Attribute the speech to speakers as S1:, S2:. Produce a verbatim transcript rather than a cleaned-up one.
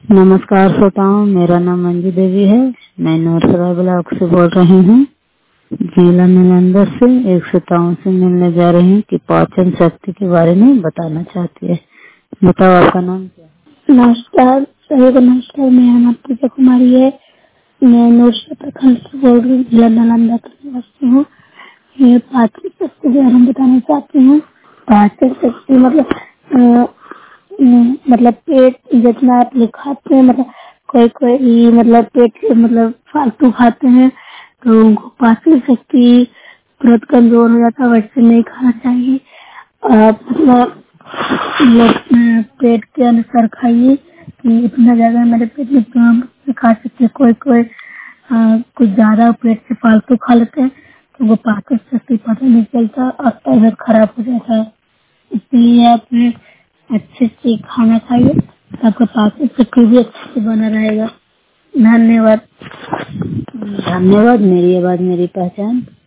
S1: नमस्कार श्रोताओं, मेरा नाम मंजू देवी है। मैं नौरसरा ब्लॉक से बोल रही हूँ। जिला नालंदा से एक श्रोताओं से मिलने जा रही हूँ कि पाचन शक्ति के बारे में बताना चाहती है। बताओ, आपका नाम क्या है?
S2: नमस्कार सभी को नमस्कार। मेरा नाम पूजा कुमारी है। मैं नौरसरा प्रखंड से बोल रही हूँ, जिला नालंदा का निवासी हूँ। मैं पाचन शक्ति के बारे में बताना चाहती हूँ। पाचन शक्ति मतलब अ, अम, मतलब पेट जितना आप लोग खाते हैं, मतलब कोई कोई मतलब पेट से मतलब फालतू खाते हैं तो उनको पाचन शक्ति तुरंत कमजोर हो जाता है। वैसे नहीं खाना चाहिए। आप मतलब मतलब पेट के अनुसार खाइए कि इतना ज्यादा मेरे पेट में तो हम खा सकते हैं। कोई कोई आ, कुछ ज्यादा पेट से फालतू खा लेते हैं तो वो पाचन शक्ति पता नहीं चलता और तबियत खराब हो जाता है। इसलिए आप अच्छे से खाना खाइए, आपका पाचन शक्ति भी अच्छे से बना रहेगा। धन्यवाद।
S1: धन्यवाद। मेरी आवाज मेरी पहचान।